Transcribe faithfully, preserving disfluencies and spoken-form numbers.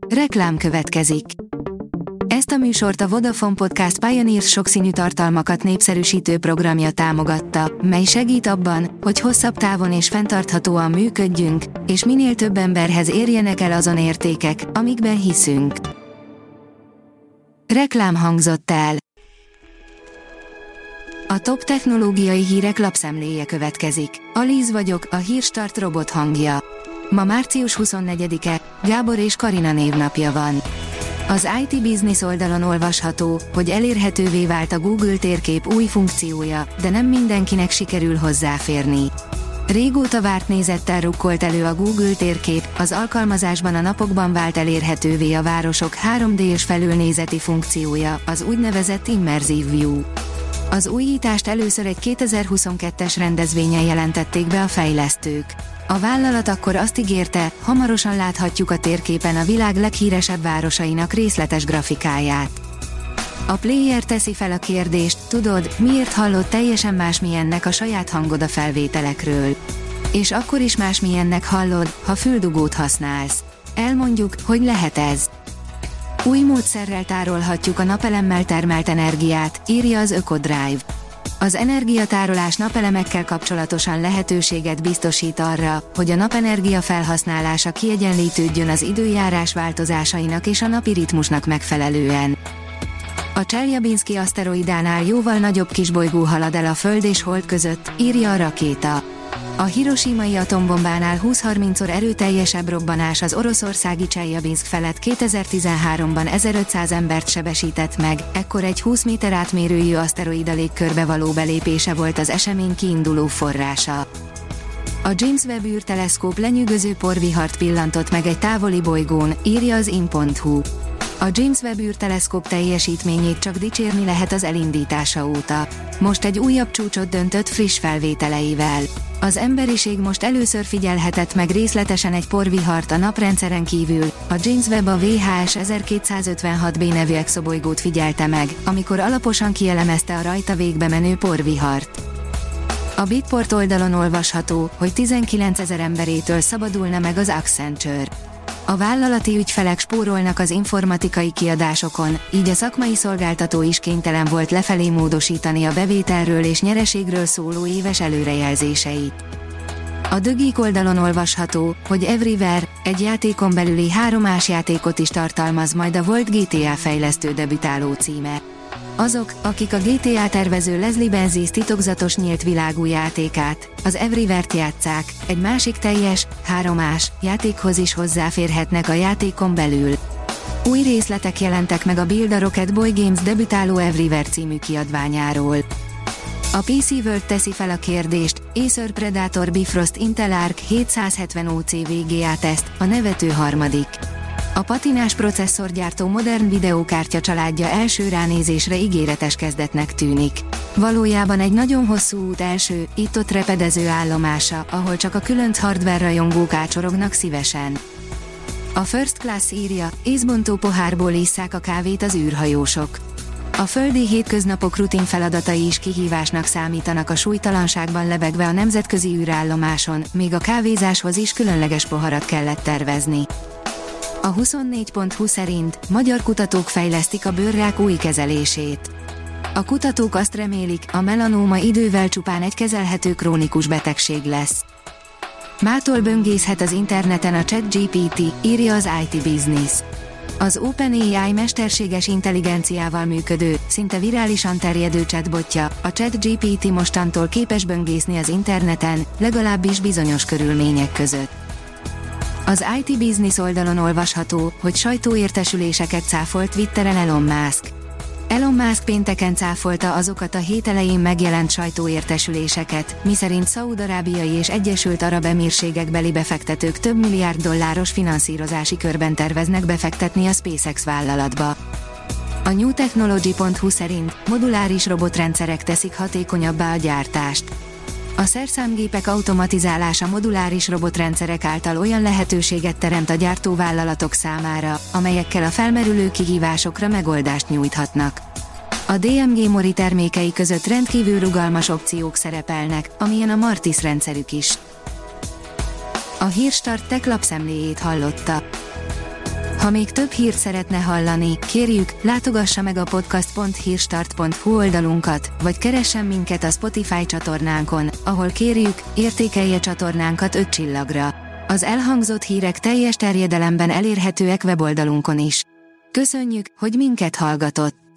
Reklám következik. Ezt a műsort a Vodafone Podcast Pioneers sokszínű tartalmakat népszerűsítő programja támogatta, mely segít abban, hogy hosszabb távon és fenntarthatóan működjünk, és minél több emberhez érjenek el azon értékek, amikben hiszünk. Reklám hangzott el. A top technológiai hírek lapszemléje következik. Alíz vagyok, a Hírstart robot hangja. Ma március huszonnegyedike, Gábor és Karina névnapja van. Az i té Business oldalon olvasható, hogy elérhetővé vált a Google térkép új funkciója, de nem mindenkinek sikerül hozzáférni. Régóta várt nézettel rukkolt elő a Google térkép, az alkalmazásban a napokban vált elérhetővé a városok három dés felülnézeti funkciója, az úgynevezett Immersive View. Az újítást először egy kétezer-huszonkettes rendezvényen jelentették be a fejlesztők. A vállalat akkor azt ígérte, hamarosan láthatjuk a térképen a világ leghíresebb városainak részletes grafikáját. A Player teszi fel a kérdést, tudod, miért hallod teljesen másmilyennek a saját hangod a felvételekről? És akkor is másmilyennek hallod, ha füldugót használsz. Elmondjuk, hogy lehet ez. Új módszerrel tárolhatjuk a napelemmel termelt energiát, írja az Ökodrive. Az energiatárolás napelemekkel kapcsolatosan lehetőséget biztosít arra, hogy a napenergia felhasználása kiegyenlítődjön az időjárás változásainak és a napi ritmusnak megfelelően. A Cseljabinszki aszteroidánál jóval nagyobb kisbolygó halad el a Föld és Hold között, írja a Rakéta. A hiroshimai atombombánál húsz-harmincszor erőteljesebb robbanás az oroszországi Cseljabinszk felett kétezer-tizenháromban ezerötszáz embert sebesített meg, ekkor egy húsz méter átmérőjű aszteroida légkörbe való belépése volt az esemény kiinduló forrása. A James Webb űrteleszkóp lenyűgöző porvihart pillantott meg egy távoli bolygón, írja az in pont hu. A James Webb űrteleszkóp teljesítményét csak dicsérni lehet az elindítása óta. Most egy újabb csúcsot döntött friss felvételeivel. Az emberiség most először figyelhetett meg részletesen egy porvihart a naprendszeren kívül, a James Webb a vé há es ezerkétszázötvenhat bé nevű exobolygót figyelte meg, amikor alaposan kielemezte a rajta végbe menő porvihart. A Bitport oldalon olvasható, hogy tizenkilencezer emberétől szabadulna meg az Accenture. A vállalati ügyfelek spórolnak az informatikai kiadásokon, így a szakmai szolgáltató is kénytelen volt lefelé módosítani a bevételről és nyereségről szóló éves előrejelzéseit. A The Geek oldalon olvasható, hogy Everywhere, egy játékon belüli három ás játékot is tartalmaz majd a volt gé té á fejlesztő debütáló címe. Azok, akik a gé té á tervező Leslie Benzies titokzatos nyílt világú játékát, az Everywhere-t játsszák, egy másik teljes, három ás játékhoz is hozzáférhetnek a játékon belül. Új részletek jelentek meg a Build a Rocket Boy Games debütáló Everywhere című kiadványáról. A pé cé World teszi fel a kérdést, Acer Predator Bifrost Intel Arc hétszázhetven o cé vé gé á teszt, a nevető harmadik. A patinás processzorgyártó modern videókártya családja első ránézésre ígéretes kezdetnek tűnik. Valójában egy nagyon hosszú út első, itt-ott repedező állomása, ahol csak a különc hardware rajongók ácsorognak szívesen. A First Class írja, észbontó pohárból isszák a kávét az űrhajósok. A földi hétköznapok rutin feladatai is kihívásnak számítanak a súlytalanságban lebegve a nemzetközi űrállomáson, még a kávézáshoz is különleges poharat kellett tervezni. A huszonnégy pont hu szerint magyar kutatók fejlesztik a bőrrák új kezelését. A kutatók azt remélik, a melanóma idővel csupán egy kezelhető krónikus betegség lesz. Mától böngészhet az interneten a ChatGPT, írja az i té Business. Az OpenAI mesterséges intelligenciával működő, szinte virálisan terjedő chatbotja, a ChatGPT mostantól képes böngészni az interneten, legalábbis bizonyos körülmények között. Az i té Business oldalon olvasható, hogy sajtóértesüléseket cáfolt Twitteren Elon Musk. Elon Musk pénteken cáfolta azokat a hét elején megjelent sajtóértesüléseket, miszerint Szaúd-arábiai és Egyesült Arab Emírségekbeli befektetők több milliárd dolláros finanszírozási körben terveznek befektetni a SpaceX vállalatba. A new technology pont hu szerint moduláris robotrendszerek teszik hatékonyabbá a gyártást. A szerszámgépek automatizálása moduláris robotrendszerek által olyan lehetőséget teremt a gyártóvállalatok számára, amelyekkel a felmerülő kihívásokra megoldást nyújthatnak. A dé em gé Mori termékei között rendkívül rugalmas opciók szerepelnek, amilyen a Martis rendszerük is. A Hírstart Tech lapszemléjét hallotta. Ha még több hírt szeretne hallani, kérjük, látogassa meg a podcast pont hírstart pont hu oldalunkat, vagy keressen minket a Spotify csatornánkon, ahol kérjük, értékelje csatornánkat öt csillagra. Az elhangzott hírek teljes terjedelemben elérhetőek weboldalunkon is. Köszönjük, hogy minket hallgatott!